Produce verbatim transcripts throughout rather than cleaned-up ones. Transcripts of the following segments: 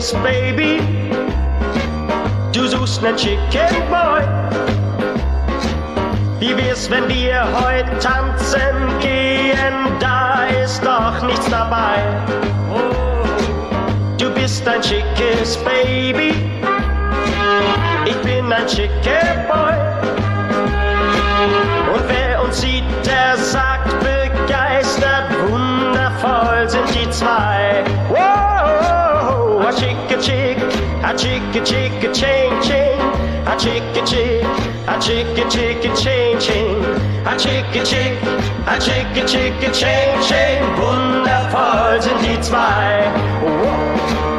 schickes Baby. Du suchst nen Chicken Boy. Wie wär's, wenn wir heute tanzen gehen? Da ist doch nichts dabei. Du bist ein schickes Baby. Ich bin ein schicker Boy. Und wer uns sieht, der sagt begeistert, wundervoll sind die zwei. Wow, a chicka chick, a chicka chicka ching ching, a chicka chick, a chicka chicka ching ching, a chicka chick, a chicka chicka ching ching, wundervoll sind die zwei. Wow.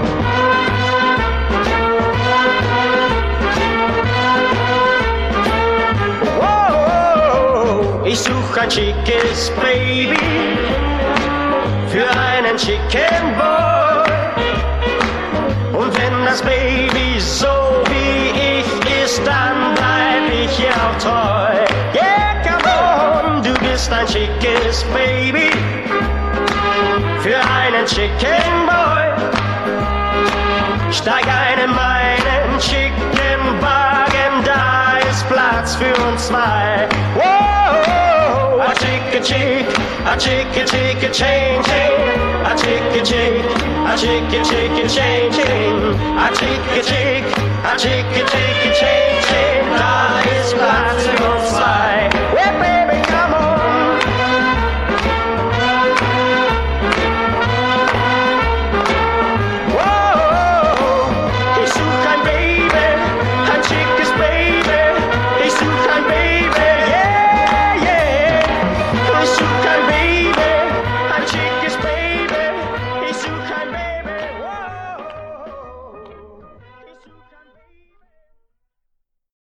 Ich such ein schickes Baby für einen schicken Boy. Und wenn das Baby so wie ich ist, dann bleib ich ihr auch treu. Yeah, come on, du bist ein schickes Baby für einen schicken Boy. Steig ein in meinen schicken Wagen, da ist Platz für uns zwei. Whoa, a chicka chick, a chicka chicka chain chain, a chicka chick, a chicka chicka chain chain, a chicka chick, a chicka chicka chain chain, da ist Platz.